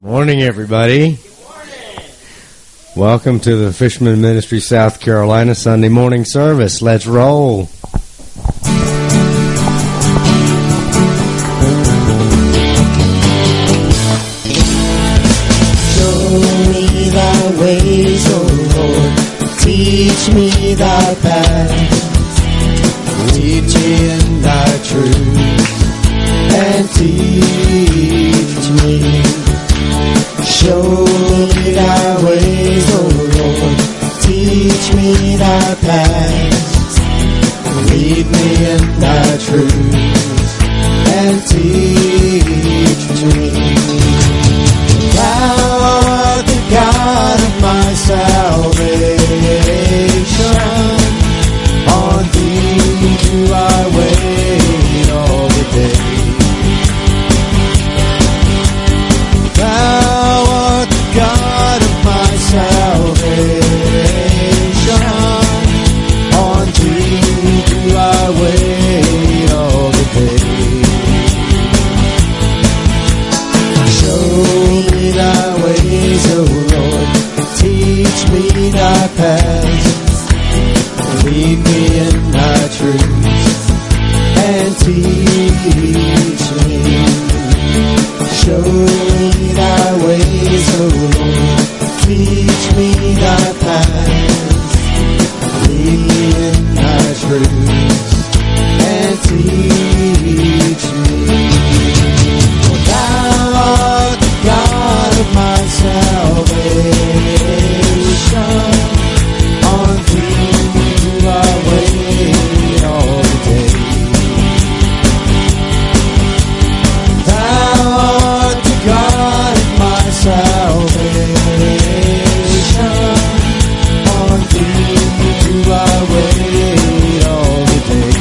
Morning, everybody. Good morning. Welcome to the Fisherman Ministry South Carolina Sunday morning service. Let's roll. Show me thy ways, O Lord. Teach me thy path. Lead me in thy truth and teach me. Show me thy ways, O Lord. Teach me thy paths. Lead me in thy truth and teach me. Thou art the God of my salvation. On thee do I wait all the day. Thou art the God of my salvation. On thee do I wait all the day. Show me thy ways, O Lord. Teach me thy paths. Lead me in thy truth and teach me. Show me thy ways, O Lord. Teach me thy paths. Lead me in thy truth and teach me. For thou art the God of my salvation. On thee do I wait all the day. Thou art the God of my salvation. On thee do I wait all the day.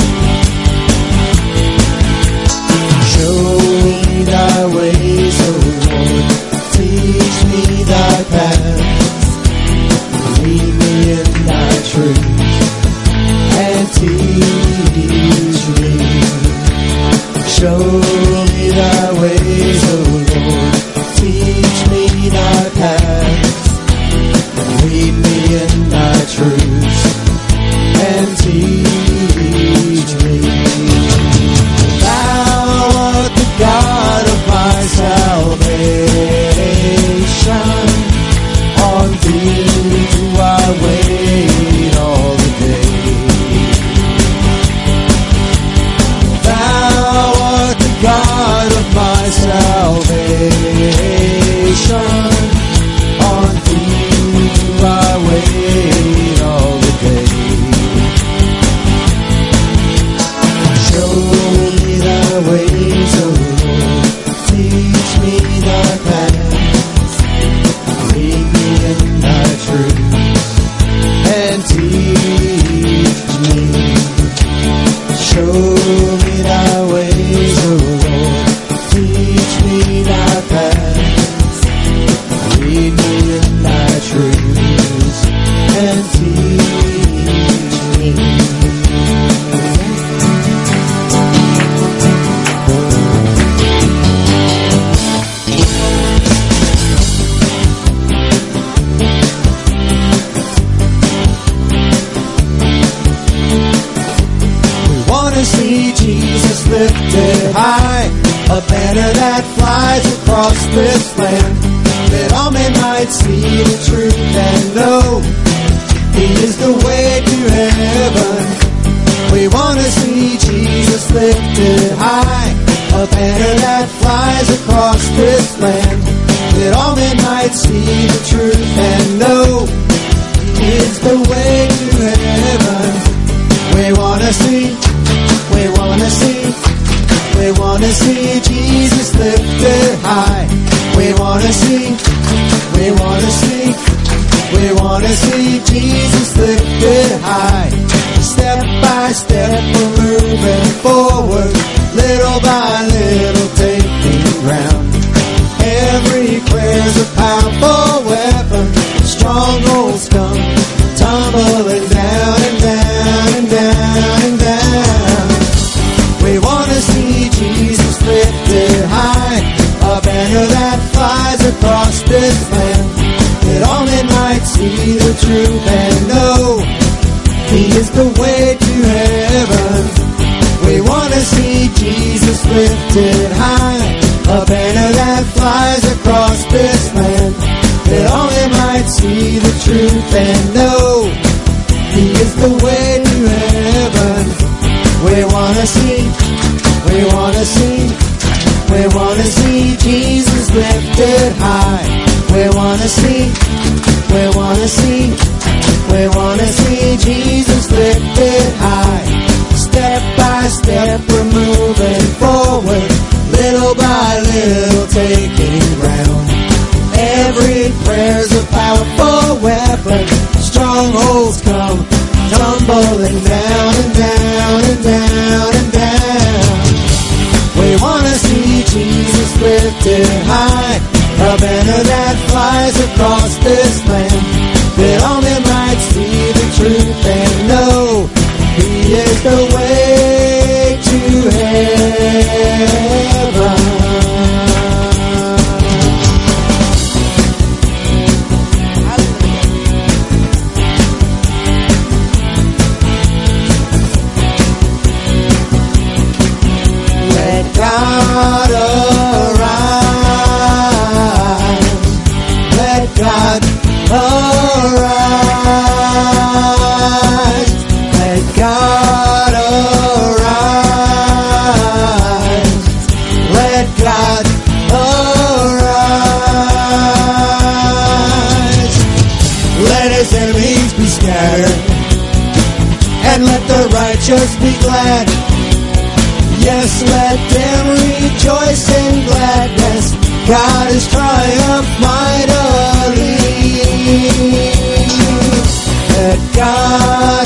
Show me thy ways, O Lord. Teach me thy paths. Lead me in thy truth and teach me. Show me thy ways, O Lord. Teach me thy paths. Lead me in thy truth and teach me. Thou art the God of my salvation. On thee do I wait all the day. Thou art the God of my salvation. On thee do I wait all the day. Show me thy ways, O Lord. Teach me thy paths. Lead me in thy truth and teach me. Show me thy ways, O Lord. Teach me thy paths. Lead me in thy truth and teach me. We want to see Jesus lifted high, a banner that flies across this land, that all men might see the truth and know He is the way to heaven. We want to see Jesus lifted high, a banner that flies across this land, that all men might see the truth and know He is the way to heaven. We want to see Jesus lifted high. We want to see Jesus lifted high. Step by step we're moving forward, little by little taking ground. Every prayer's a powerful weapon. Strongholds come tumbling down and down and down and down. We want to see Jesus lifted high, a banner that flies this land, that all men might see the truth and know He is the way to heaven. We want to see Jesus lifted high, a banner that flies across this land, that all men might see the truth and know He is the way to heaven. We want to see, we want to see, we want to see Jesus lifted high. We want to see, we want to see, we want to see Jesus lifted high. Step by step we're moving forward, little by little taking ground. Every prayer's a powerful weapon. Strongholds come tumbling down and down and down and down. We want to see Jesus lifted high, a banner that flies across this land, that all men might see the truth and know He is the way to heaven. God arise, let God arise, let God arise, let God arise. Let His enemies be scattered, and let the righteous be glad. Yes, let them rejoice in gladness. God has triumphed mightily. Let God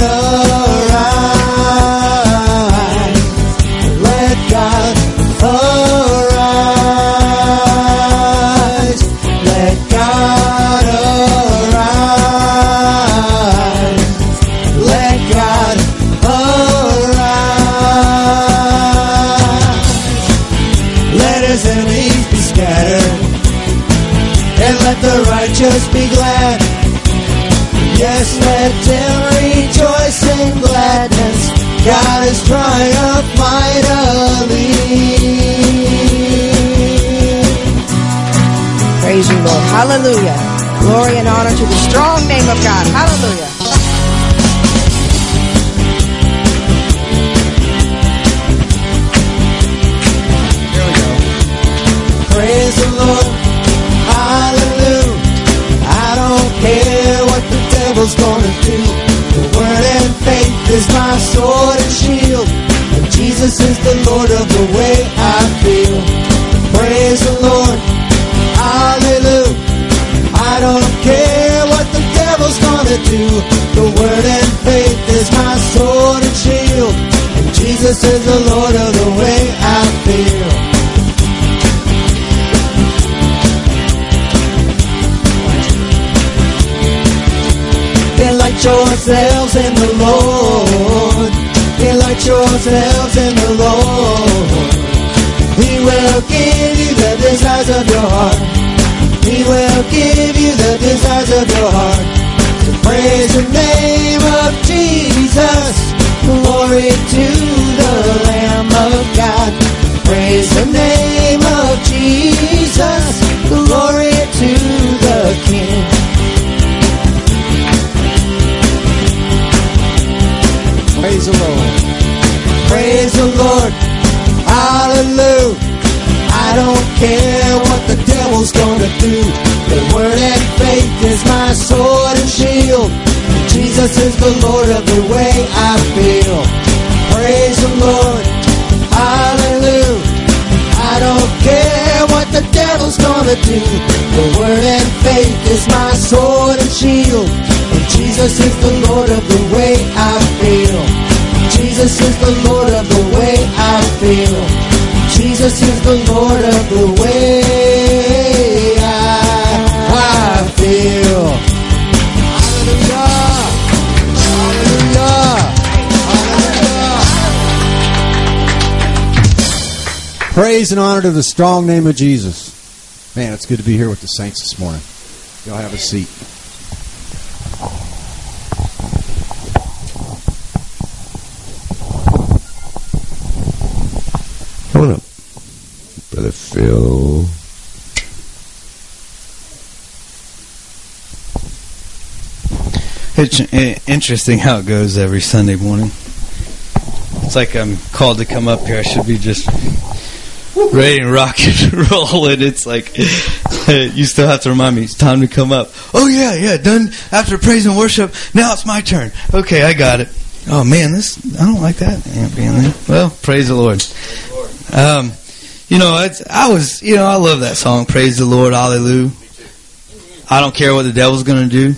arise. Let God arise. Let God arise. Let God arise. Let His enemies be scattered, and let the righteous be glad. Yes, let them rejoice in gladness. God has triumphed mightily. Praise you, Lord. Hallelujah. Glory and honor to the strong name of God. Hallelujah. Praise the Lord, hallelujah. I don't care what the devil's gonna do. The word and faith is my sword and shield, and Jesus is the Lord of the way I feel. Praise the Lord, hallelujah. I don't care what the devil's gonna do. The word and faith is my sword and shield, and Jesus is the Lord of the way I feel. Delight yourselves in the Lord. Delight yourselves in the Lord. He will give you the desires of your heart. He will give you the desires of your heart. So praise the name of Jesus. Glory to the Lamb of God. Praise the name of Jesus. Glory to the King. Praise the Lord. Praise the Lord. Hallelujah. I don't care what the devil's gonna do. The word and faith is my sword and shield. Jesus is the Lord of the way I feel. Praise the Lord. Hallelujah. I don't care what the devil's gonna do. The word and faith is my sword and shield. And Jesus is the Lord of the way I feel. Jesus is the Lord of the way I feel. Jesus is the Lord of the way I feel. Hallelujah. Hallelujah. Hallelujah. Praise and honor to the strong name of Jesus. Man, it's good to be here with the saints this morning. Y'all have a seat. Come on up, Brother Phil. It's interesting how it goes every Sunday morning. It's like I'm called to come up here. I should be just ready to rock and roll. And it's like, you still have to remind me, it's time to come up. Oh, yeah, done after praise and worship. Now it's my turn. Okay, I got it. Oh, man, I don't like that. Well, praise the Lord. I love that song, Praise the Lord, Hallelujah. I don't care what the devil's going to do.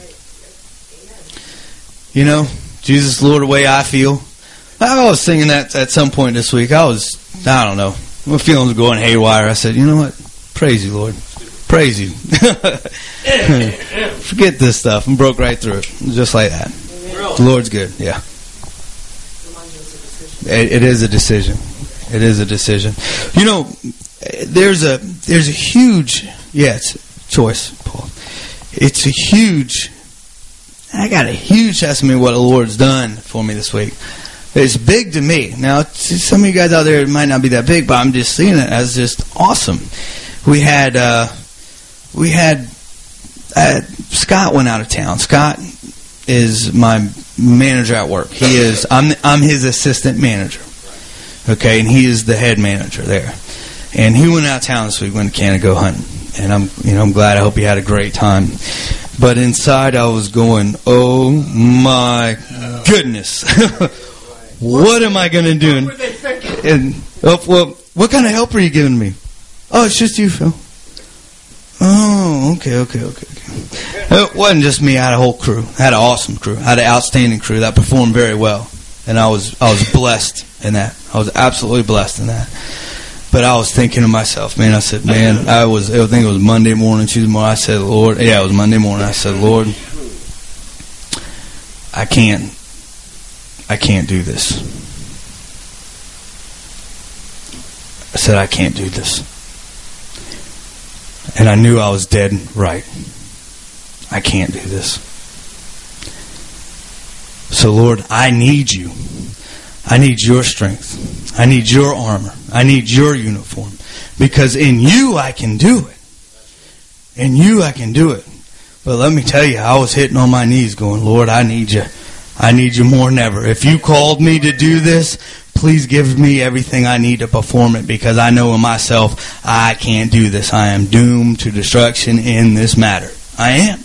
You know, Jesus Lord, the way I feel. I was singing that at some point this week. I don't know. My feelings were going haywire. I said, you know what? Praise you, Lord. Praise you. Forget this stuff. And broke right through it. Just like that. The Lord's good. Yeah. It is a decision. It is a decision. You know, there's a huge, it's choice, Paul. It's a huge, I got a huge testimony of what the Lord's done for me this week. It's big to me. Now, some of you guys out there, it might not be that big, but I'm just seeing it as just awesome. We had Scott went out of town. Scott is my manager at work. I'm his assistant manager. Okay, and he is the head manager there. And he went out of town this week, went to Canada go hunting. And I'm glad. I hope he had a great time. But inside I was going, oh my goodness. What am I going to do? What kind of help are you giving me? Oh, it's just you, Phil. Oh, okay. It wasn't just me. I had a whole crew. I had an awesome crew. I had an outstanding crew that performed very well. And I was blessed in that. I was absolutely blessed in that. But I was thinking to myself, man, I said, man, I think it was Monday morning, Tuesday morning. I said, Lord, it was Monday morning. I said, Lord, I can't do this. I said, I can't do this. And I knew I was dead right. I can't do this. So, Lord, I need you. I need your strength. I need your armor. I need your uniform. Because in you I can do it. In you I can do it. But let me tell you, I was hitting on my knees going, Lord, I need you. I need you more than ever. If you called me to do this, please give me everything I need to perform it, because I know in myself I can't do this. I am doomed to destruction in this matter. I am.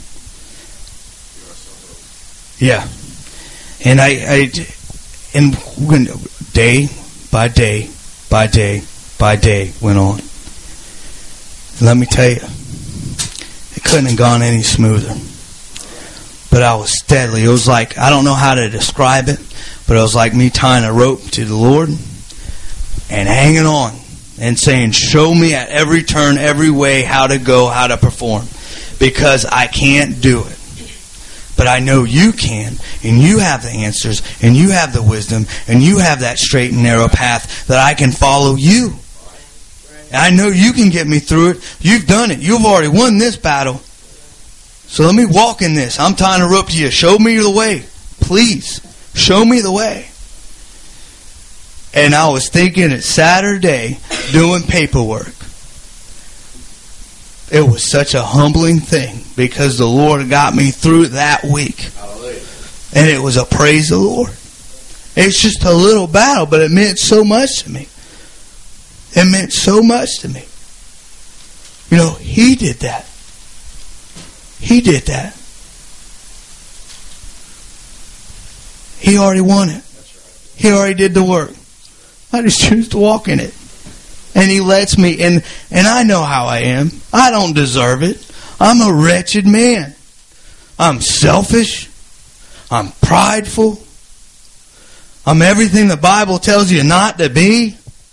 Yeah. And and when day by day by day by day went on. And let me tell you, it couldn't have gone any smoother. But I was steadily. It was like, I don't know how to describe it, but it was like me tying a rope to the Lord and hanging on and saying, show me at every turn, every way, how to go, how to perform. Because I can't do it. But I know you can, and you have the answers, and you have the wisdom, and you have that straight and narrow path that I can follow you. And I know you can get me through it. You've done it. You've already won this battle. So let me walk in this. I'm tying a rope to you. Show me the way. Please. Show me the way. And I was thinking it's Saturday doing paperwork. It was such a humbling thing because the Lord got me through that week. Hallelujah. And it was a praise the Lord. It's just a little battle, but it meant so much to me. It meant so much to me. You know, He did that. He did that. He already won it. He already did the work. I just choose to walk in it. And He lets me. And I know how I am. I don't deserve it. I'm a wretched man. I'm selfish. I'm prideful. I'm everything the Bible tells you not to be.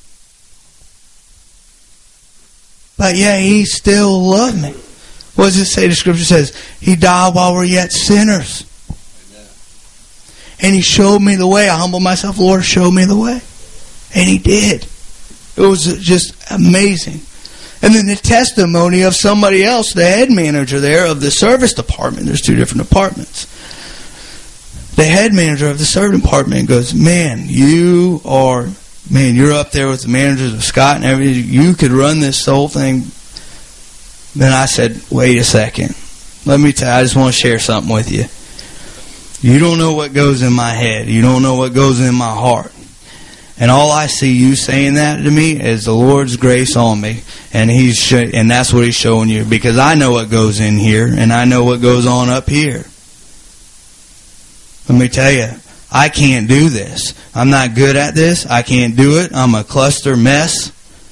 But yeah, He still loved me. What does it say? The Scripture says, He died while we're yet sinners. Amen. And He showed me the way. I humbled myself. Lord, show me the way. And He did. It was just amazing. And then the testimony of somebody else, the head manager there of the service department. There's 2 different departments. The head manager of the service department goes, you're up there with the managers of Scott and everything. You could run this whole thing. Then I said, wait a second. Let me tell you, I just want to share something with you. You don't know what goes in my head. You don't know what goes in my heart. And all I see you saying that to me is the Lord's grace on me. And and that's what He's showing you. Because I know what goes in here, and I know what goes on up here. Let me tell you, I can't do this. I'm not good at this. I can't do it. I'm a cluster mess.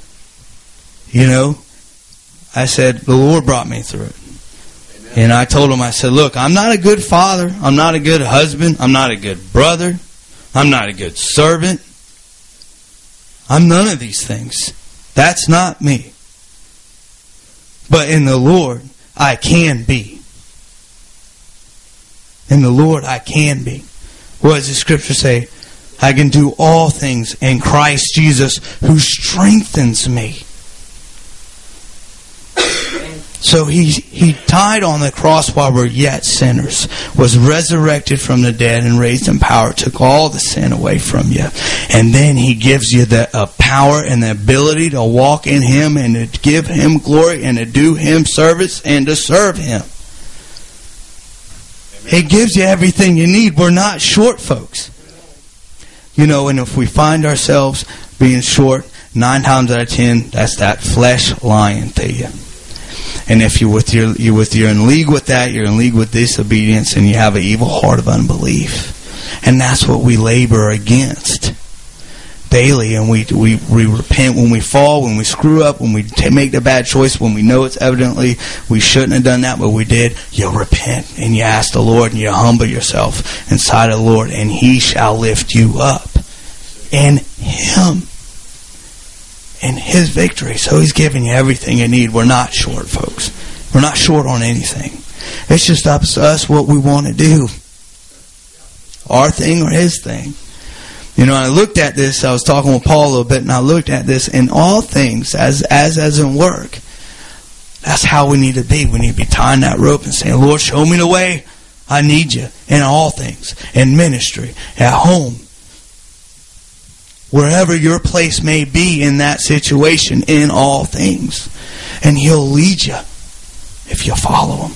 I said, the Lord brought me through it. Amen. And I told Him, I said, look, I'm not a good father. I'm not a good husband. I'm not a good brother. I'm not a good servant. I'm none of these things. That's not me. But in the Lord, I can be. In the Lord, I can be. What does the Scripture say? I can do all things in Christ Jesus who strengthens me. So He died on the cross while we're yet sinners, was resurrected from the dead and raised in power, took all the sin away from you. And then He gives you the power and the ability to walk in Him and to give Him glory and to do Him service and to serve Him. He gives you everything you need. We're not short, folks. And if we find ourselves being short, 9 times out of 10, that's that flesh lying to you. And if you're in league with that, you're in league with disobedience, and you have an evil heart of unbelief. And that's what we labor against daily. And we repent when we fall, when we screw up, when we make the bad choice, when we know it's evidently we shouldn't have done that, but we did. You repent and you ask the Lord and you humble yourself inside of the Lord, and He shall lift you up in Him. In His victory. So He's giving you everything you need. We're not short, folks. We're not short on anything. It's just up to us what we want to do. Our thing or His thing. I looked at this. I was talking with Paul a little bit, and I looked at this in all things as in work. That's how we need to be. We need to be tying that rope and saying, Lord, show me the way. I need you in all things. In ministry, at home. Wherever your place may be in that situation, in all things. And He'll lead you if you follow Him.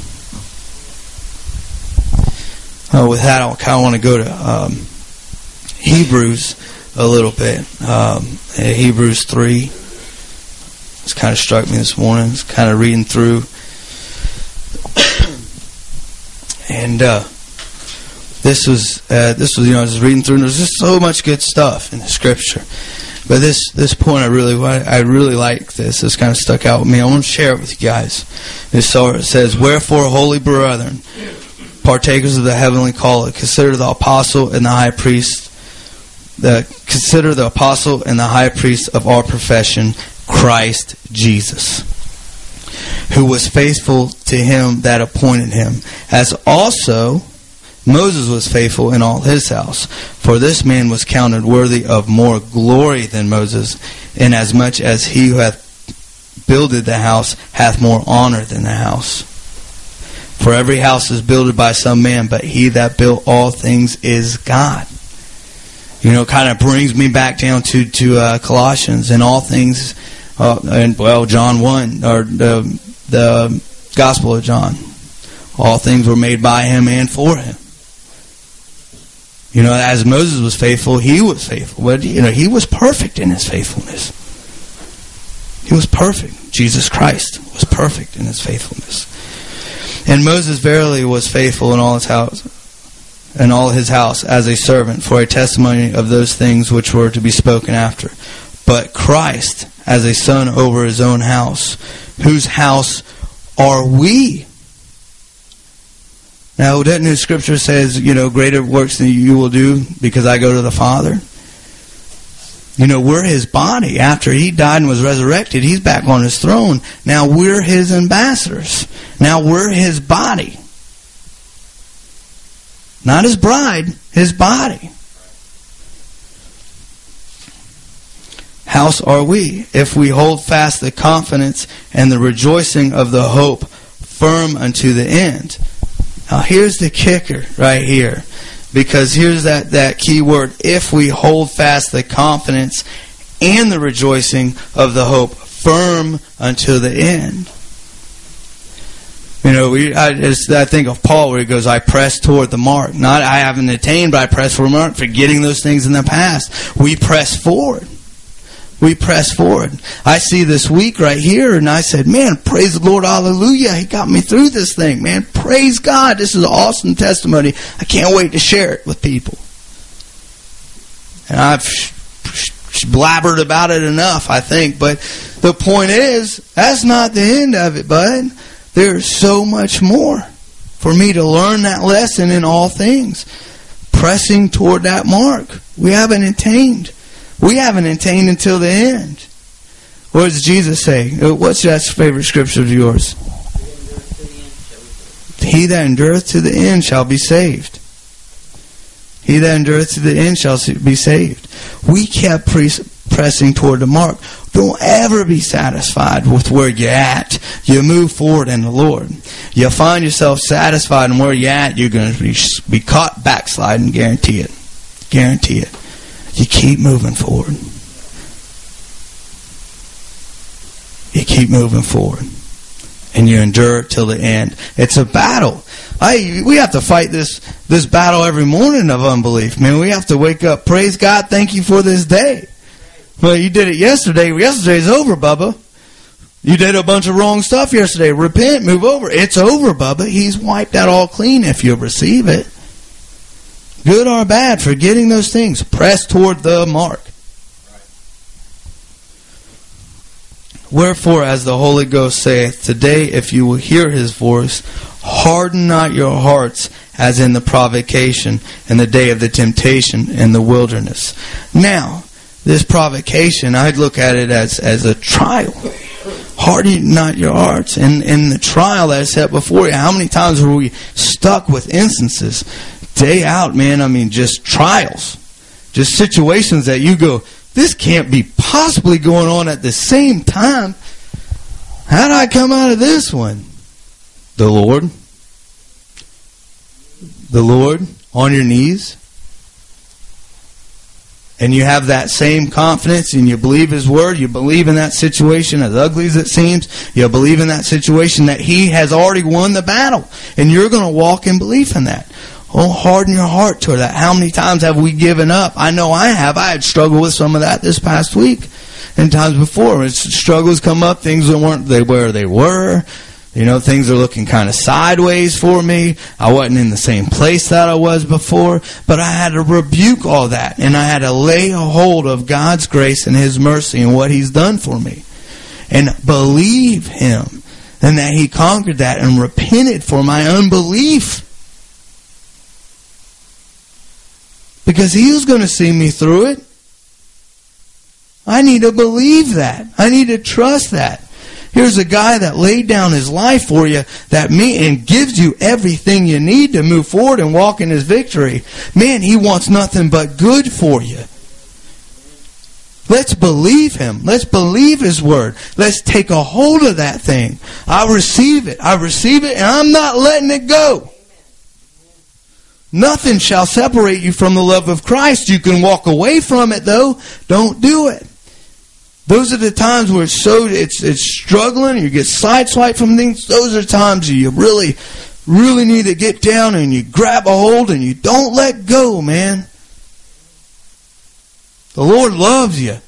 With that, I kind of want to go to Hebrews a little bit. Hebrews 3. It's kind of struck me this morning. It's kind of reading through. And This was I was reading through, and there's just so much good stuff in the Scripture. But this point, I really like this. This kind of stuck out with me. I want to share it with you guys. It says, "Wherefore, holy brethren, partakers of the heavenly call, consider the apostle and the high priest. Consider the apostle and the high priest of our profession, Christ Jesus, who was faithful to Him that appointed Him, as also Moses was faithful in all his house. For this man was counted worthy of more glory than Moses, inasmuch as he who hath builded the house hath more honor than the house. For every house is builded by some man, but He that built all things is God." Kind of brings me back down to Colossians, and all things, John 1, or the Gospel of John. All things were made by Him and for Him. As Moses was faithful, he was faithful. But, he was perfect in his faithfulness. He was perfect. Jesus Christ was perfect in His faithfulness. And Moses verily was faithful in all his house as a servant for a testimony of those things which were to be spoken after. But Christ as a son over His own house, whose house are we? Now, doesn't the Scripture says, greater works than you will do because I go to the Father? We're His body. After He died and was resurrected, He's back on His throne. Now we're His ambassadors. Now we're His body. Not His bride, His body. house are we, if we hold fast the confidence and the rejoicing of the hope firm unto the end. Now here's the kicker right here. Because here's that key word, if we hold fast the confidence and the rejoicing of the hope firm until the end. You know, I think of Paul where he goes, I press toward the mark. Not I haven't attained, but I press for the mark, forgetting those things in the past. We press forward. We press forward. I see this week right here, and I said, man, praise the Lord, hallelujah. He got me through this thing, man. Praise God. This is an awesome testimony. I can't wait to share it with people. And I've blabbered about it enough, I think. But the point is, that's not the end of it, bud. There's so much more for me to learn that lesson in all things. Pressing toward that mark. We haven't attained. We haven't attained until the end. What does Jesus say? What's that favorite scripture of yours? He that endureth to the end shall be saved. He that endureth to the end shall be saved. We kept pressing toward the mark. Don't ever be satisfied with where you're at. You move forward in the Lord. You find yourself satisfied in where you're at, you're going to be caught backsliding. Guarantee it. Guarantee it. You keep moving forward. You keep moving forward. And you endure till the end. It's a battle. We have to fight this battle every morning of unbelief. Man, we have to wake up. Praise God. Thank you for this day. Well, you did it yesterday. Yesterday's over, Bubba. You did a bunch of wrong stuff yesterday. Repent. Move over. It's over, Bubba. He's wiped that all clean if you receive it. Good or bad, forgetting those things. Press toward the mark. Wherefore, as the Holy Ghost saith, today if you will hear his voice, harden not your hearts as in the provocation and the day of the temptation in the wilderness. Now, this provocation, I'd look at it as a trial. Harden not your hearts. And in the trial that is set before you, how many times were we stuck with instances? Day out, man, I mean, just trials. Just situations that you go, this can't be possibly going on at the same time. How do I come out of this one? The Lord. The Lord on your knees. And you have that same confidence and you believe his word. You believe in that situation, as ugly as it seems. You believe in that situation that he has already won the battle. And you're going to walk in belief in that. Oh, harden your heart toward that. How many times have we given up? I know I have. I had struggled with some of that this past week and times before. When struggles come up, things weren't where they were. You know, things are looking kind of sideways for me. I wasn't in the same place that I was before. But I had to rebuke all that. And I had to lay a hold of God's grace and his mercy and what he's done for me. And believe him. And that he conquered that and repented for my unbelief. Because he was going to see me through it. I need to believe that. I need to trust that. Here's a guy that laid down his life for you and gives you everything you need to move forward and walk in his victory. Man, he wants nothing but good for you. Let's believe him. Let's believe his word. Let's take a hold of that thing. I receive it. I receive it, and I'm not letting it go. Nothing shall separate you from the love of Christ. You can walk away from it, though. Don't do it. Those are the times where it's struggling. You get sideswiped from things. Those are times you really, really need to get down and you grab a hold and you don't let go, man. The Lord loves you.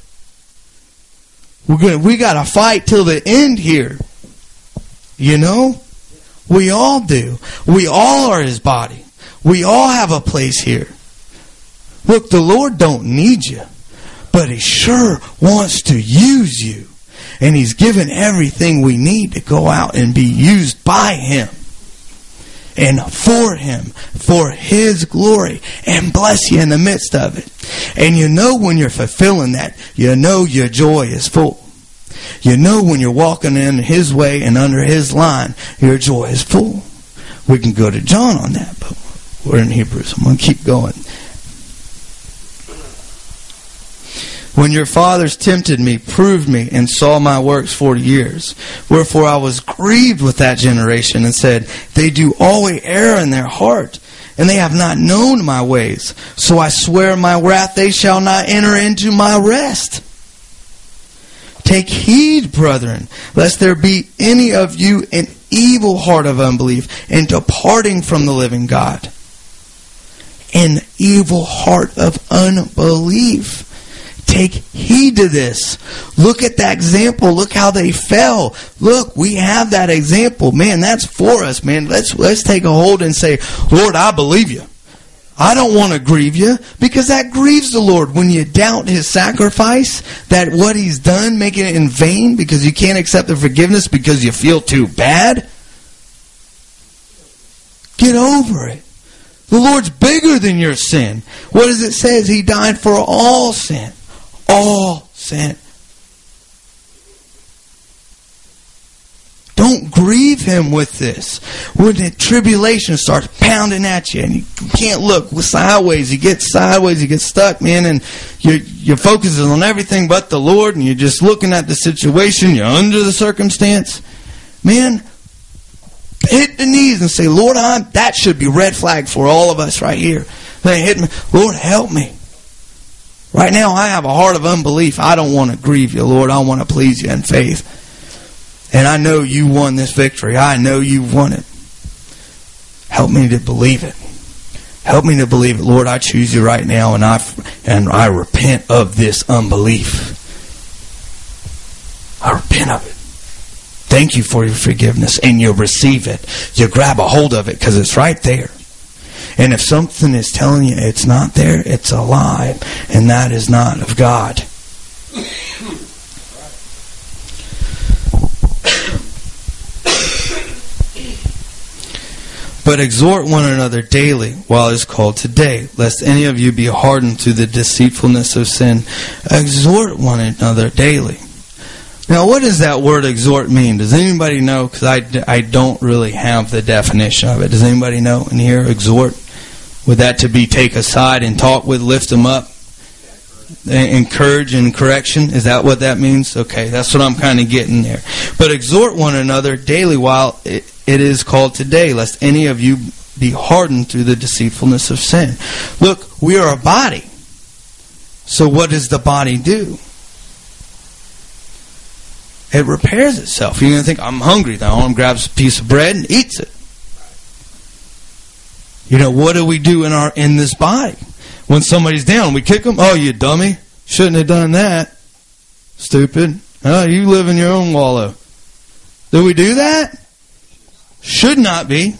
We got to fight till the end here. You know? We all do. We all are his body. We all have a place here. Look, the Lord don't need you, but he sure wants to use you. And he's given everything we need to go out and be used by him. And for him, for his glory, and bless you in the midst of it. And you know when you're fulfilling that, you know your joy is full. You know when you're walking in his way and under his line, your joy is full. We can go to John on that, but we're in Hebrews. I'm going to keep going. When your fathers tempted me, proved me, and saw my works 40 years. Wherefore I was grieved with that generation, and said, they do always err in their heart, and they have not known my ways. So I swear in my wrath, they shall not enter into my rest. Take heed, brethren, lest there be any of you an evil heart of unbelief, and departing from the living God. An evil heart of unbelief. Take heed to this. Look at that example. Look how they fell. Look, we have that example. Man, that's for us, man. Let's take a hold and say, Lord, I believe you. I don't want to grieve you, because that grieves the Lord. When you doubt His sacrifice, that what He's done, making it in vain because you can't accept the forgiveness because you feel too bad. Get over it. The Lord's bigger than your sin. What does it say? He died for all sin. All sin. Don't grieve Him with this. When the tribulation starts pounding at you and you can't look sideways, you get stuck, man, and you're focusing on everything but the Lord, and you're just looking at the situation, you're under the circumstance. Man, hit the knees and say, Lord, that should be red flag for all of us right here. They hit me. Lord, help me. Right now, I have a heart of unbelief. I don't want to grieve you, Lord. I want to please you in faith. And I know you won this victory. I know you won it. Help me to believe it. Help me to believe it. Lord, I choose you right now, and I repent of this unbelief. I repent of it. Thank you for your forgiveness, and you'll receive it. You grab a hold of it because it's right there. And if something is telling you it's not there, it's a lie, and that is not of God. But exhort one another daily while it is called today, lest any of you be hardened through the deceitfulness of sin. Exhort one another daily. Now, what does that word exhort mean? Does anybody know? Because I don't really have the definition of it. Does anybody know in here? Exhort? Would that to be take aside and talk with, lift them up? Encourage and correction? Is that what that means? Okay, that's what I'm kind of getting there. But exhort one another daily while it is called today, lest any of you be hardened through the deceitfulness of sin. Look, we are a body. So what does the body do? It repairs itself. You're going to think, I'm hungry. The arm grabs a piece of bread and eats it. You know, what do we do in this body? When somebody's down, we kick them. Oh, you dummy. Shouldn't have done that. Stupid. Oh, you live in your own wallow. Do we do that? Should not be.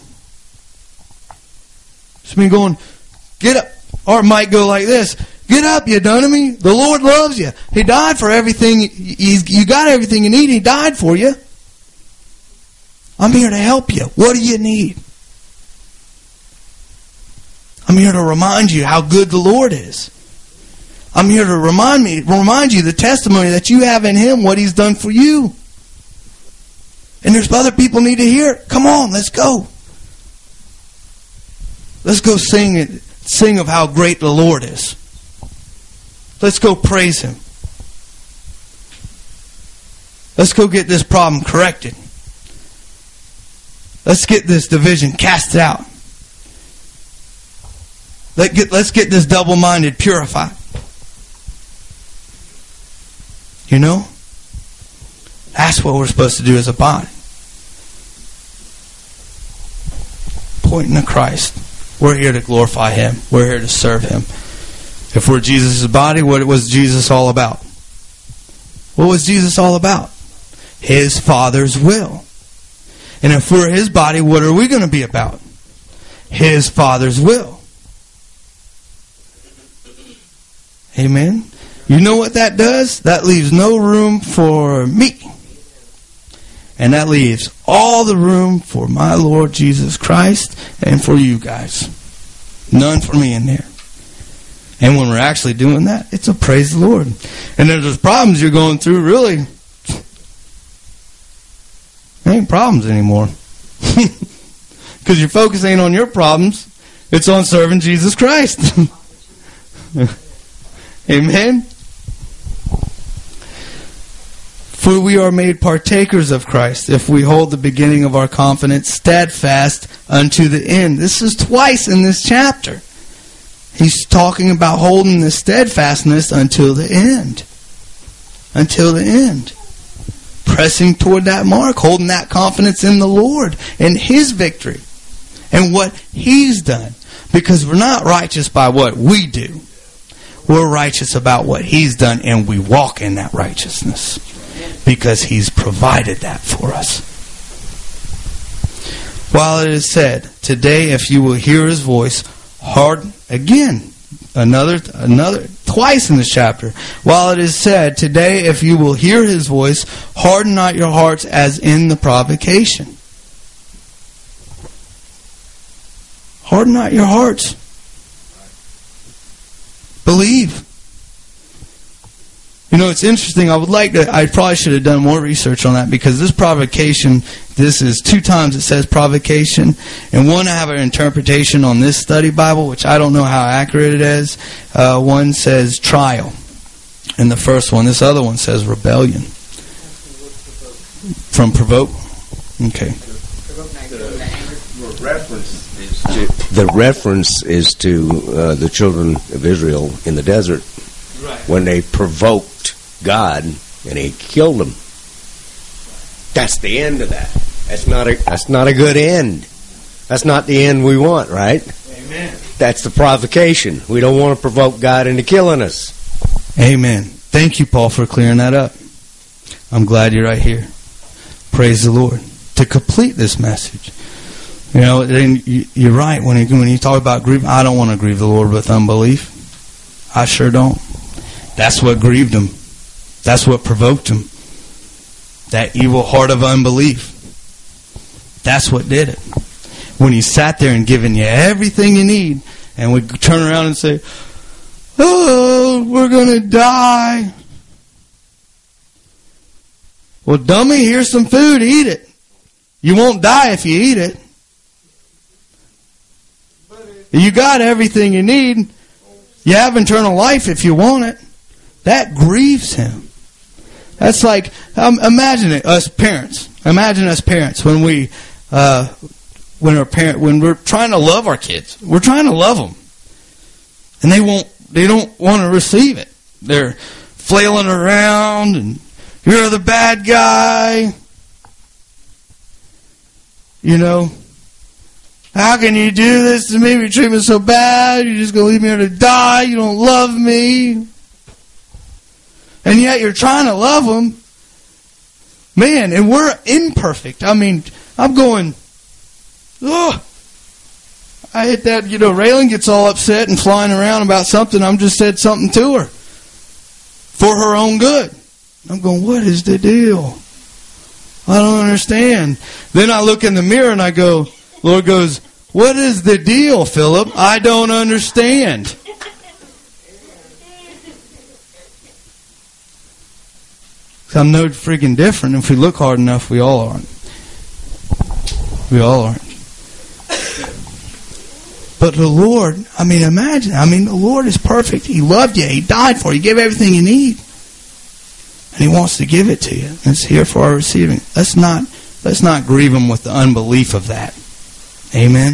It's me going, get up. Or it might go like this. Get up, you dummy. The Lord loves you. He died for everything. You got everything you need. He died for you. I'm here to help you. What do you need? I'm here to remind you how good the Lord is. I'm here to remind you the testimony that you have in Him, what He's done for you. And there's other people need to hear it. Come on, let's go. Let's go sing of how great the Lord is. Let's go praise Him. Let's go get this problem corrected. Let's get this division cast out. Let's get this double-minded purified. You know? That's what we're supposed to do as a body. Pointing to Christ. We're here to glorify Him. We're here to serve Him. If we're Jesus' body, what was Jesus all about? What was Jesus all about? His Father's will. And if we're His body, what are we going to be about? His Father's will. Amen. You know what that does? That leaves no room for me. And that leaves all the room for my Lord Jesus Christ and for you guys. None for me in there. And when we're actually doing that, it's a praise the Lord. And if there's problems you're going through, really, there ain't problems anymore. Because your focus ain't on your problems. It's on serving Jesus Christ. Amen? For we are made partakers of Christ, if we hold the beginning of our confidence steadfast unto the end. This is twice in this chapter. He's talking about holding the steadfastness until the end. Until the end. Pressing toward that mark, holding that confidence in the Lord and His victory and what He's done. Because we're not righteous by what we do. We're righteous about what He's done, and we walk in that righteousness because He's provided that for us. While it is said, today if you will hear His voice, harden, again, another twice in this chapter. While it is said, today if you will hear His voice, harden not your hearts as in the provocation. Harden not your hearts. Believe. You know, it's interesting. I probably should have done more research on that, because this provocation, this is 2 times it says provocation. And one, I have an interpretation on this study Bible, which I don't know how accurate it is. One says trial. And the first one, this other one says rebellion. From provoke? Okay. The reference is to the children of Israel in the desert, right, when they provoked God and He killed them. That's the end of that. That's not a good end. That's not the end we want, right? Amen. That's the provocation. We don't want to provoke God into killing us. Amen. Thank you, Paul, for clearing that up. I'm glad you're right here. Praise the Lord. To complete this message. You know, then you're right. When you talk about grief, I don't want to grieve the Lord with unbelief. I sure don't. That's what grieved Him. That's what provoked Him. That evil heart of unbelief. That's what did it. When He sat there and given you everything you need, and we turn around and say, "Oh, we're going to die." Well, dummy, here's some food. Eat it. You won't die if you eat it. You got everything you need. You have eternal life if you want it. That grieves Him. That's like, imagine it, us parents. Imagine us parents when we're trying to love our kids. We're trying to love them, and they don't want to receive it. They're flailing around, and you're the bad guy. You know. How can you do this to me? You treat me so bad. You're just going to leave me here to die. You don't love me. And yet you're trying to love them. Man, and we're imperfect. I mean, I'm going, oh. I hit that, Raylan gets all upset and flying around about something. I just said something to her for her own good. I'm going, what is the deal? I don't understand. Then I look in the mirror and I go, Lord goes, what is the deal, Philip? I don't understand. I'm no freaking different. If we look hard enough, we all aren't. We all aren't. But the Lord, imagine. The Lord is perfect. He loved you. He died for you. He gave everything you need. And He wants to give it to you. And it's here for our receiving. Let's not grieve Him with the unbelief of that. Amen.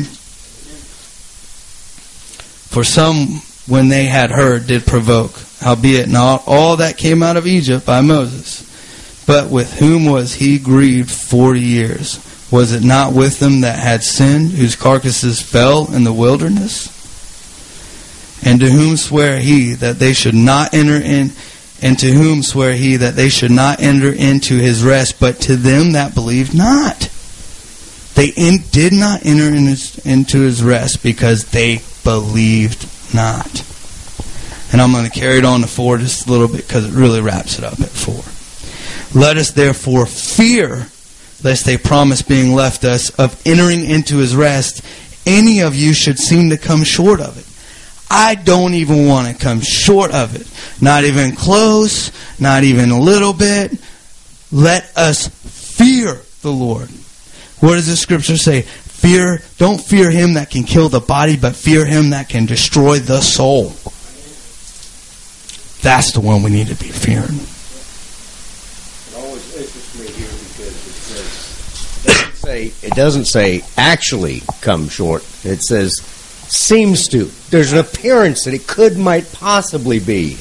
For some, when they had heard, did provoke, howbeit not all that came out of Egypt by Moses. But with whom was He grieved 40 years? Was it not with them that had sinned, whose carcasses fell in the wilderness? And to whom sware He that they should not enter in? And to whom sware He that they should not enter into His rest, but to them that believed not? They did not enter into His rest because they believed not. And I'm going to carry it on to 4 just a little bit because it really wraps it up at 4. Let us therefore fear, lest they promise being left us, of entering into His rest, any of you should seem to come short of it. I don't even want to come short of it. Not even close, not even a little bit. Let us fear the Lord. What does the Scripture say? Don't fear Him that can kill the body, but fear Him that can destroy the soul. That's the one we need to be fearing. It always doesn't say actually come short. It says seems to. There's an appearance that it might possibly be.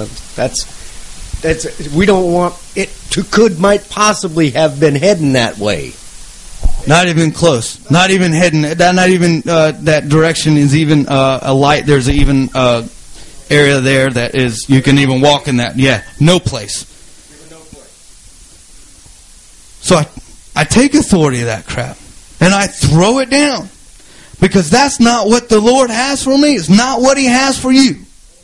We don't want it to might possibly have been heading that way. Not even close. Not even heading. Not even that direction is even a light. There's even area there that is you can even walk in that. Yeah, no place. So I take authority of that crap and I throw it down because that's not what the Lord has for me. It's not what He has for you.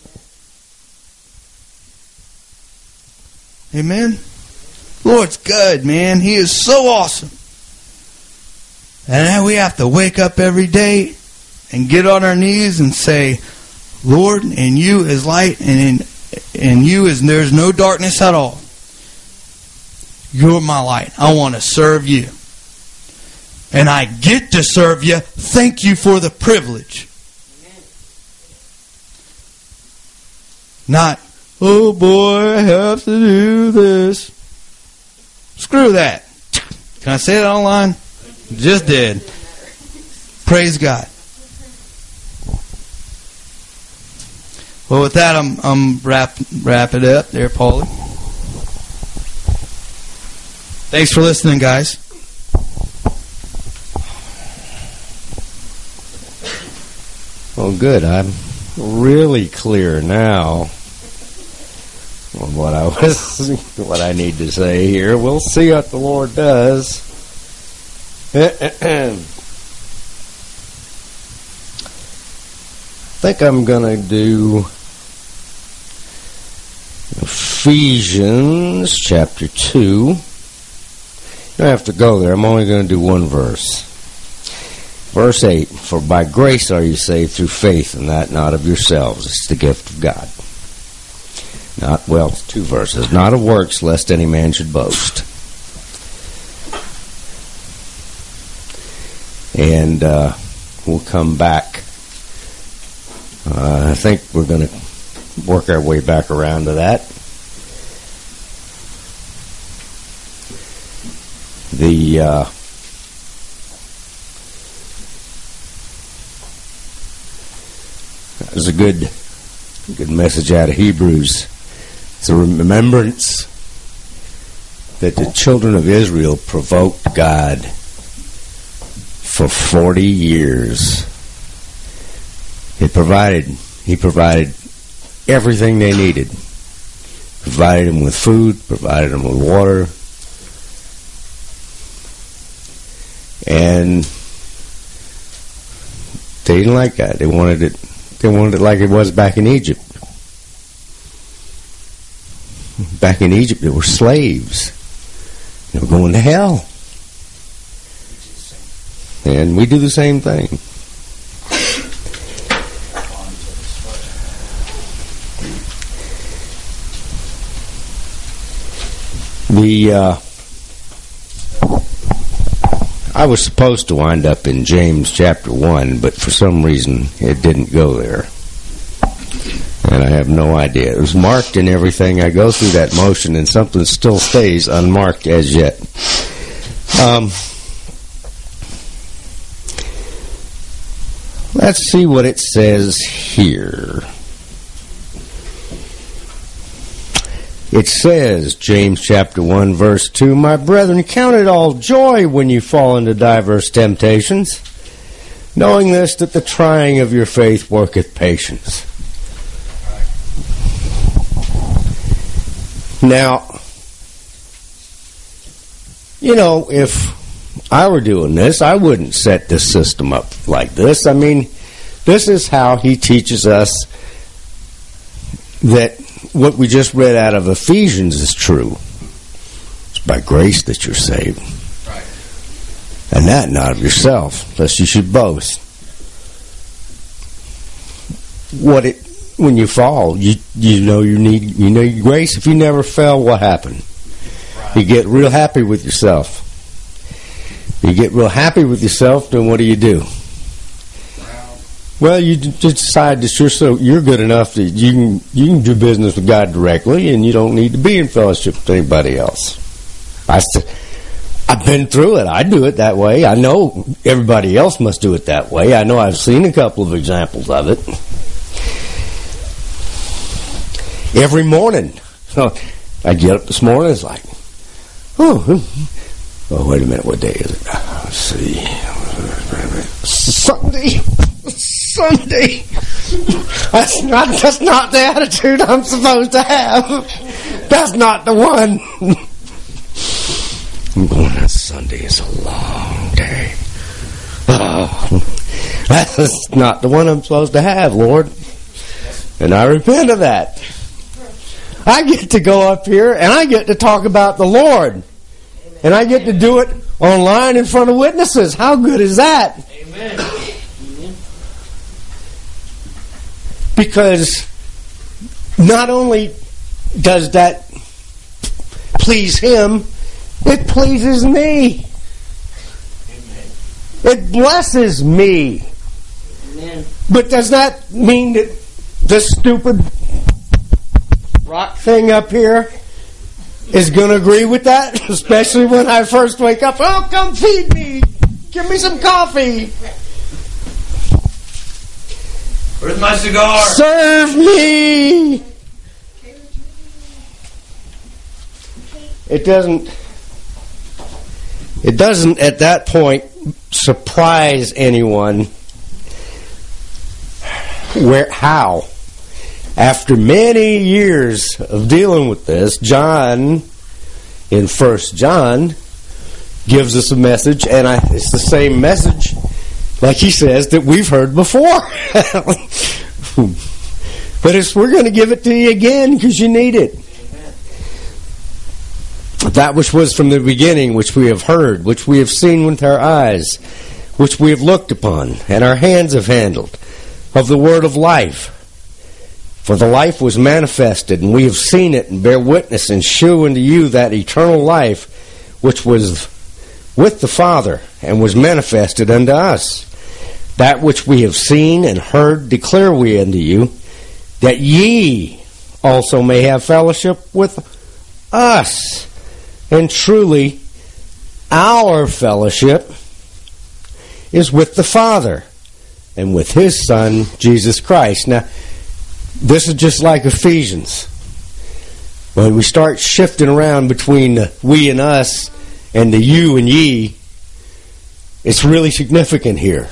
Amen. Lord's good, man. He is so awesome. And now we have to wake up every day and get on our knees and say, Lord, in you is light, and in you is there's no darkness at all. You're my light. I want to serve you. And I get to serve you. Thank you for the privilege. Not, oh boy, I have to do this. Screw that. Can I say it online? Just did. Praise God. Well, with that, I'm wrap it up there, Paulie. Thanks for listening, guys. Well, good. I'm really clear now on what I need to say here. We'll see what the Lord does. I think I'm going to do Ephesians chapter 2. You don't have to go there. I'm only going to do one verse. Verse 8, for by grace are you saved through faith, and that not of yourselves. It's the gift of God. It's two verses. Not of works, lest any man should boast. And we'll come back. I think we're going to work our way back around to that. There's a good message out of Hebrews. It's a remembrance that the children of Israel provoked God for 40 years. He provided everything they needed. Provided them with food, provided them with water. And they didn't like that. They wanted it like it was back in Egypt. Back in Egypt, they were slaves. They were going to hell. And we do the same thing. I was supposed to wind up in James chapter 1, but for some reason it didn't go there. And I have no idea. It was marked and everything. I go through that motion and something still stays unmarked as yet. Let's see what it says here. It says, James chapter 1, verse 2, my brethren, count it all joy when you fall into diverse temptations, knowing this, that the trying of your faith worketh patience. Now, if I were doing this, I wouldn't set this system up like this. I mean, this is how he teaches us that what we just read out of Ephesians is true. It's by grace that you're saved. Right. And that not of yourself, lest you should boast. When you fall, you know you need grace. If you never fell, what happened? Right. You get real happy with yourself. You get real happy with yourself, then what do? Well, you decide that you're good enough that you can do business with God directly, and you don't need to be in fellowship with anybody else. I've been through it. I do it that way. I know everybody else must do it that way. I know I've seen a couple of examples of it. Every morning. I get up this morning, it's like, oh, wait a minute, what day is it? Let's see. Sunday. That's not the attitude I'm supposed to have. That's not the one. I'm going on Sunday. It's a long day. Oh, that's not the one I'm supposed to have, Lord. And I repent of that. I get to go up here and I get to talk about the Lord. And I get to do it online in front of witnesses. How good is that? Amen. Because not only does that please Him, it pleases me. Amen. It blesses me. Amen. But does that mean that this stupid rock thing up here is going to agree with that? Especially when I first wake up. Oh, come feed me. Give me some coffee. Where's my cigar? Serve me. It doesn't at that point surprise anyone how after many years of dealing with this, John in 1 John gives us a message, and it's the same message, like he says, that we've heard before. But we're going to give it to you again because you need it. That which was from the beginning, which we have heard, which we have seen with our eyes, which we have looked upon, and our hands have handled, of the word of life. For the life was manifested, and we have seen it, and bear witness, and shew unto you that eternal life which was with the Father, and was manifested unto us. That which we have seen and heard declare we unto you, that ye also may have fellowship with us. And truly, our fellowship is with the Father and with His Son, Jesus Christ. Now, this is just like Ephesians. When we start shifting around between the we and us and the you and ye, it's really significant here.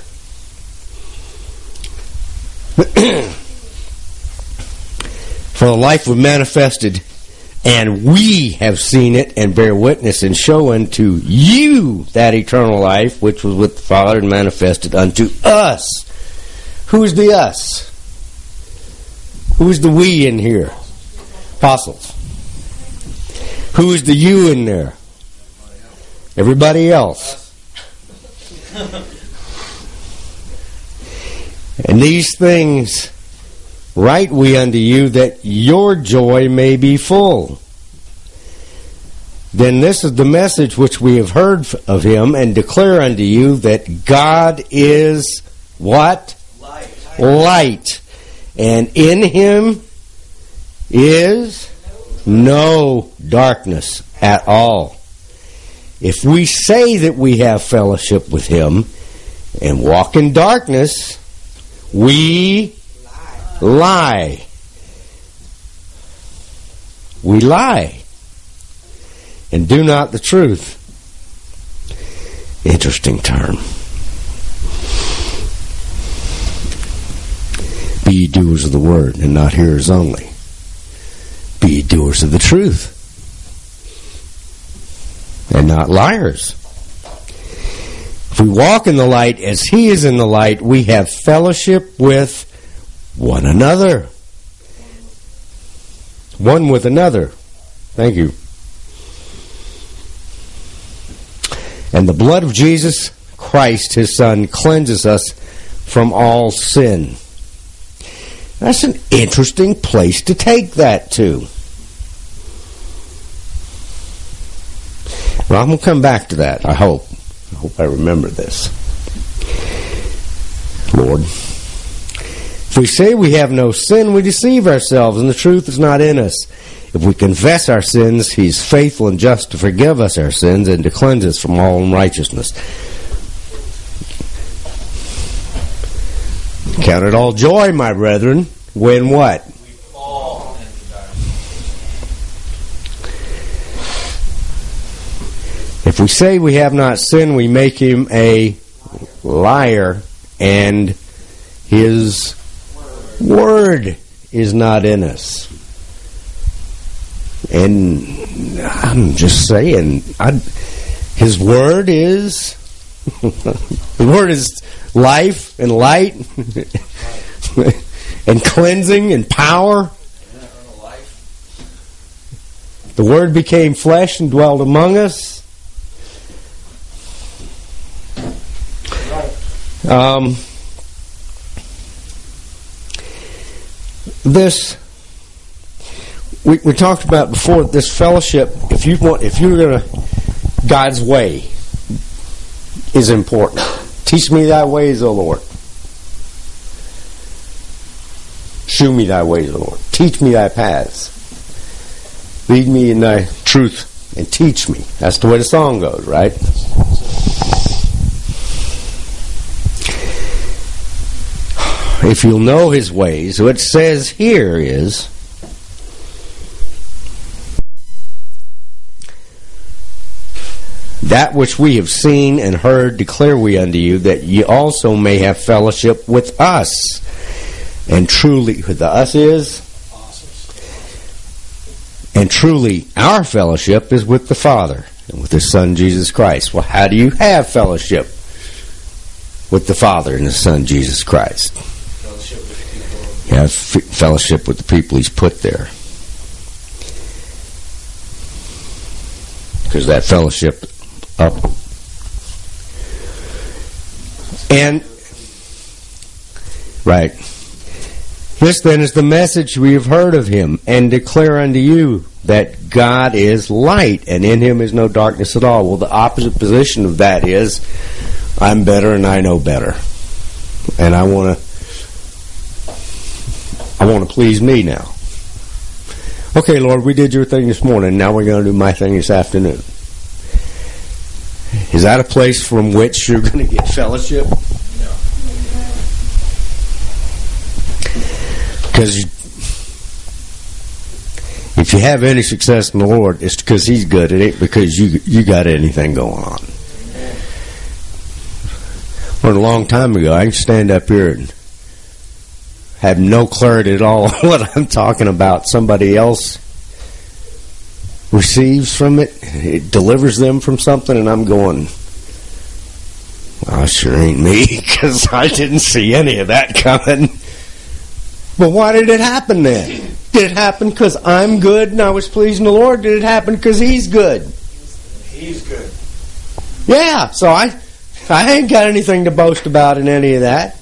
For the life was manifested, and we have seen it, and bear witness, and show unto you that eternal life which was with the Father, and manifested unto us. Who's the us? Who's the we in here? Apostles. Who's the you in there? Everybody else. And these things write we unto you, that your joy may be full. Then this is the message which we have heard of Him, and declare unto you, that God is what? Light. And in Him is no darkness at all. If we say that we have fellowship with Him and walk in darkness, we lie. We lie and do not the truth. Interesting term. Be ye doers of the word, and not hearers only. Be ye doers of the truth, and not liars. If we walk in the light as He is in the light, we have fellowship with one another. One with another. Thank you. And the blood of Jesus Christ, His Son, cleanses us from all sin. That's an interesting place to take that to. Well, I'm going to come back to that, I hope. I hope I remember this. Lord, if we say we have no sin, we deceive ourselves, and the truth is not in us. If we confess our sins, He's faithful and just to forgive us our sins and to cleanse us from all unrighteousness. Count it all joy, my brethren, when what? We fall into darkness. If we say we have not sinned, we make Him a liar, and His word is not in us. And I'm just saying, His word is the word is life and light and cleansing and power. The word became flesh and dwelt among us. We talked about before, this fellowship. If you're gonna, God's way is important. Teach me thy ways, O Lord. Shew me thy ways, O Lord. Teach me thy paths. Lead me in thy truth and teach me. That's the way the song goes, right? If you'll know His ways, what it says here is, that which we have seen and heard declare we unto you, that ye also may have fellowship with us. And truly, who the us is? And truly, our fellowship is with the Father and with His Son, Jesus Christ. Well, how do you have fellowship with the Father and His Son, Jesus Christ? You have fellowship with the people He's put there. Because that fellowship up. And, right. This then is the message we have heard of Him, and declare unto you that God is light, and in Him is no darkness at all. Well, the opposite position of that is, I'm better and I know better. And I want to please me now. Okay, Lord, we did your thing this morning. Now we're going to do my thing this afternoon. Is that a place from which you're going to get fellowship? No. Because if you have any success in the Lord, it's because He's good. It ain't because you got anything going on. Well, a long time ago, I can stand up here and have no clarity at all on what I'm talking about. Somebody else receives from it, it delivers them from something, and I'm going, well, sure ain't me, because I didn't see any of that coming. But why did it happen then? Did it happen because I'm good and I was pleasing the Lord? Did it happen because He's good? He's good. Yeah, so I ain't got anything to boast about in any of that.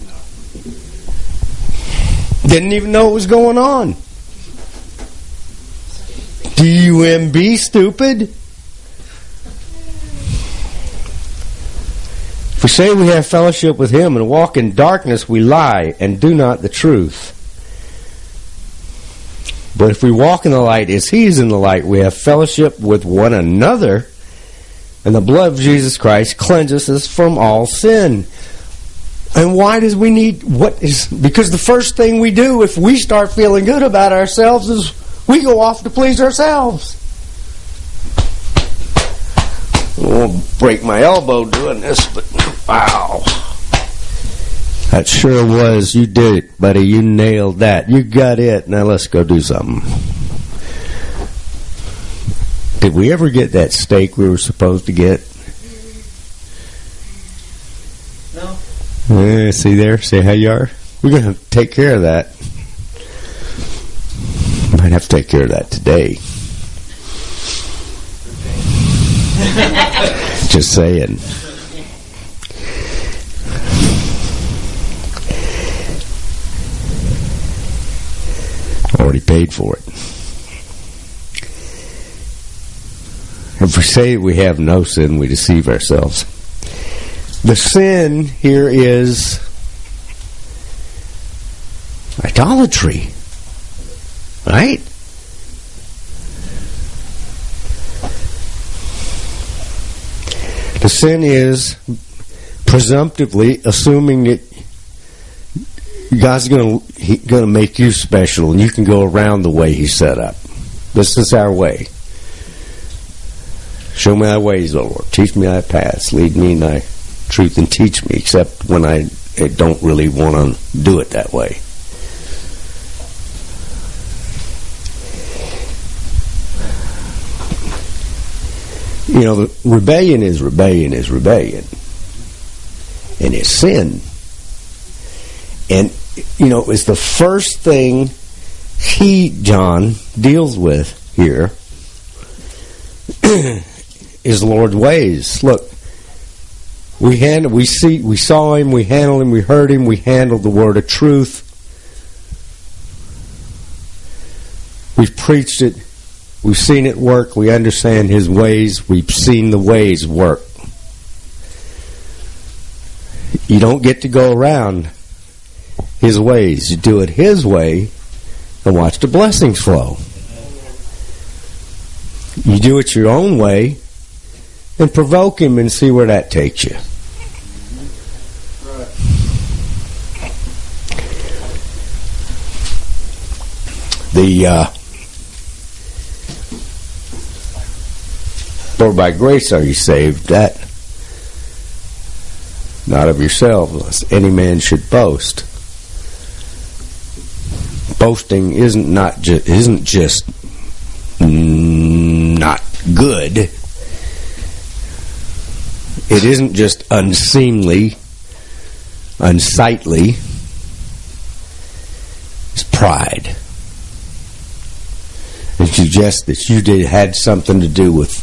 Didn't even know what was going on. D-U-M-B, stupid. If we say we have fellowship with Him and walk in darkness, we lie and do not the truth. But if we walk in the light as He is in the light, we have fellowship with one another, and the blood of Jesus Christ cleanses us from all sin. And why does we need, because the first thing we do if we start feeling good about ourselves is we go off to please ourselves. I won't break my elbow doing this, but wow. That sure was. You did it, buddy. You nailed that. You got it. Now let's go do something. Did we ever get that steak we were supposed to get? No. See there? See how you are? We're going to take care of that. Might have to take care of that today. Just saying. Already paid for it. If we say we have no sin, we deceive ourselves. The sin here is idolatry. Right? The sin is presumptively assuming that God's going to make you special and you can go around the way He set up. This is our way. Show me thy ways, O Lord. Teach me thy paths. Lead me in thy truth and teach me, except when I don't really want to do it that way. You know, the rebellion is rebellion is rebellion. And it's sin. And, you know, it's the first thing John, deals with here is the Lord's ways. Look, we saw Him, we handled Him, we heard Him, we handled the word of truth. We've preached it. We've seen it work. We understand His ways. We've seen the ways work. You don't get to go around His ways. You do it His way and watch the blessings flow. You do it your own way and provoke Him and see where that takes you. For by grace are you saved, that not of yourselves, lest any man should boast. Boasting isn't just not good. It isn't just unseemly, unsightly. It's pride. It suggests that you had something to do with.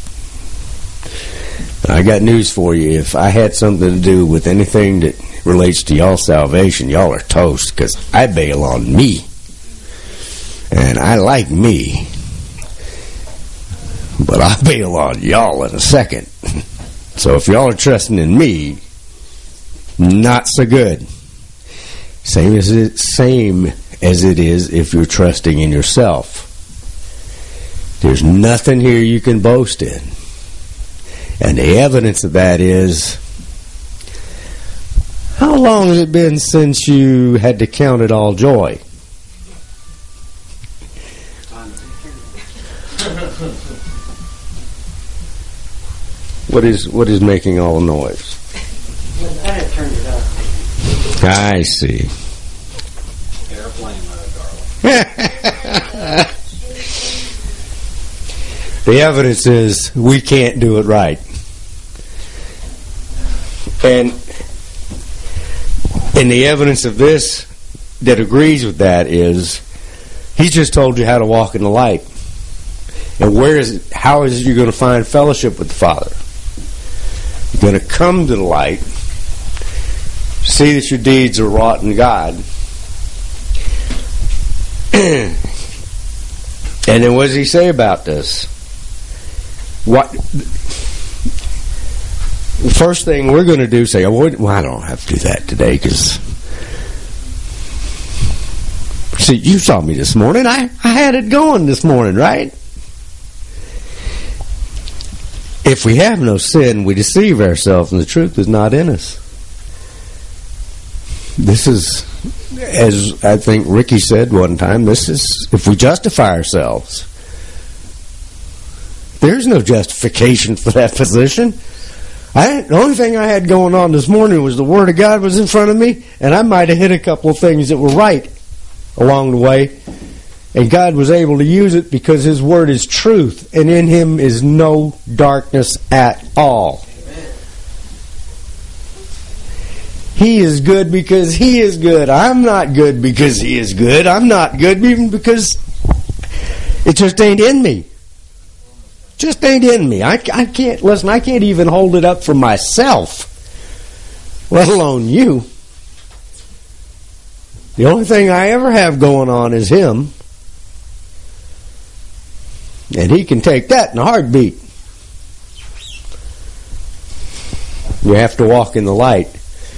I got news for you. If I had something to do with anything that relates to y'all's salvation, y'all are toast, because I bail on me. And I like me. But I'll bail on y'all in a second. So if y'all are trusting in me, not so good. Same as it is if you're trusting in yourself. There's nothing here you can boast in. And the evidence of that is, how long has it been since you had to count it all joy? What is making all the noise? I had turned it up. I see. Airplane mode, darling. The evidence is we can't do it right. And the evidence of this that agrees with that is He just told you how to walk in the light. And how is you going to find fellowship with the Father? You're going to come to the light, see that your deeds are wrought in God. And then what does He say about this? The first thing we're going to do is say, well, I don't have to do that today, because see, you saw me this morning. I had it going this morning, right? If we have no sin, we deceive ourselves, and the truth is not in us. This is, as I think Ricky said one time, this is if we justify ourselves. There's no justification for that position. The only thing I had going on this morning was the Word of God was in front of me, and I might have hit a couple of things that were right along the way. And God was able to use it because His Word is truth, and in Him is no darkness at all. Amen. He is good because He is good. I'm not good because He is good. I'm not good even because it just ain't in me. Just ain't in me. I can't even hold it up for myself, let alone you. The only thing I ever have going on is Him. And He can take that in a heartbeat. You have to walk in the light.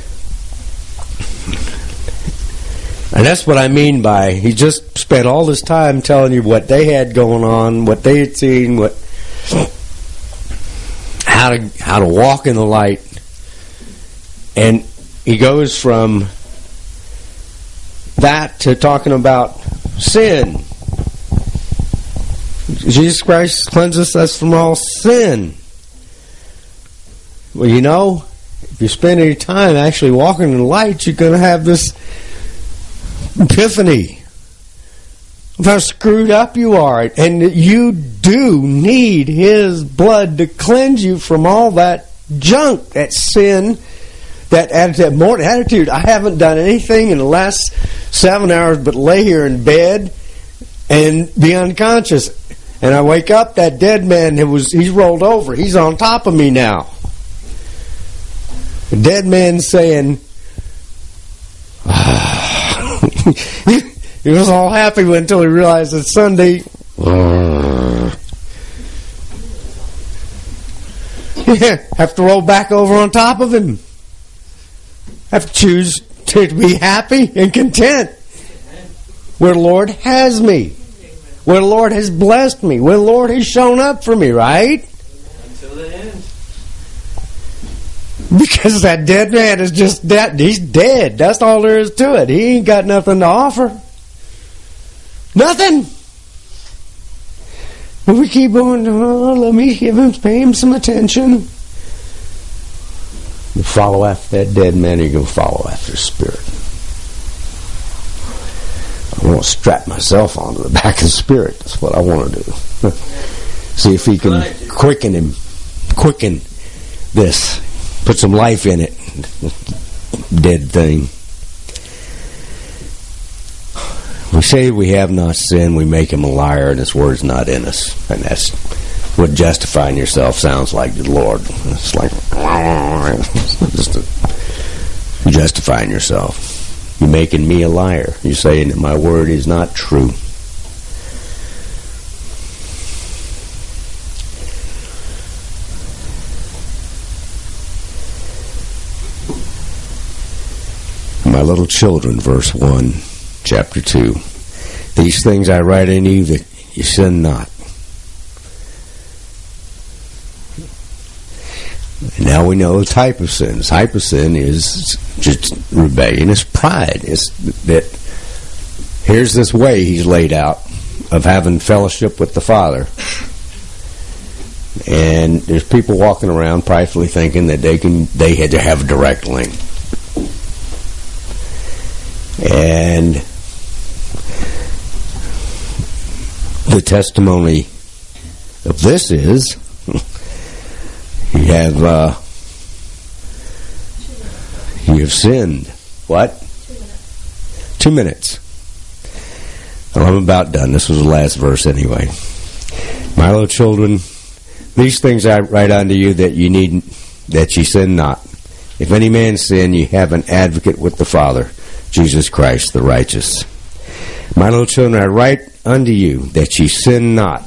And that's what I mean by He just spent all this time telling you what they had going on, what they had seen, how to walk in the light. And he goes from that to talking about sin. Jesus Christ cleanses us from all sin. Well, you know, if you spend any time actually walking in the light, you're going to have this epiphany of how screwed up you are. And you do need His blood to cleanse you from all that junk, that sin, that attitude. I haven't done anything in the last 7 hours but lay here in bed and be unconscious. And I wake up, that dead man, he's rolled over. He's on top of me now. The dead man saying, he was all happy until he realized that Sunday, have to roll back over on top of him. Have to choose to be happy and content where the Lord has me, where the Lord has blessed me, where the Lord has shown up for me, right? Until the end. Because that dead man is just dead. He's dead. That's all there is to it. He ain't got nothing to offer. Nothing. But we keep going, let me pay him some attention. You follow after that dead man, or you can follow after the Spirit. I want to strap myself onto the back of the Spirit. That's what I want to do. See if he can quicken this. Put some life in it. Dead thing. We say we have not sinned, we make him a liar, and his word's not in us. And that's what justifying yourself sounds like to the Lord. It's like just justifying yourself. You're making me a liar. You're saying that my word is not true. My little children, verse 1, chapter 2. These things I write unto you that you sin not. And now we know the type of sin. The type of sin is just rebellion. It's pride. It's that here's this way He's laid out of having fellowship with the Father. And there's people walking around pridefully thinking that they had to have a direct link. And the testimony of this is you have sinned. What? 2 minutes. Well, I'm about done. This was the last verse anyway. My little children, these things I write unto you that ye sin not. If any man sin, ye have an advocate with the Father, Jesus Christ the righteous. My little children, I write unto you that ye sin not.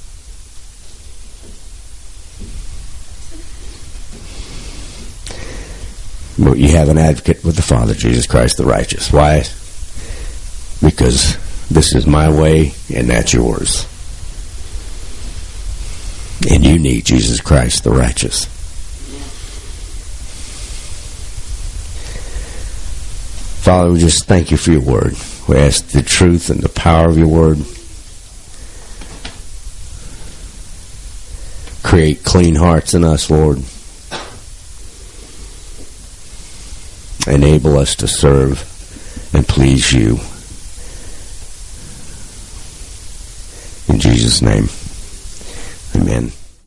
But you have an advocate with the Father, Jesus Christ the righteous. Why? Because this is my way and that's yours. And you need Jesus Christ the righteous. Father, we just thank you for your word. We ask the truth and the power of your word. Create clean hearts in us, Lord. Enable us to serve and please you. In Jesus' name, amen.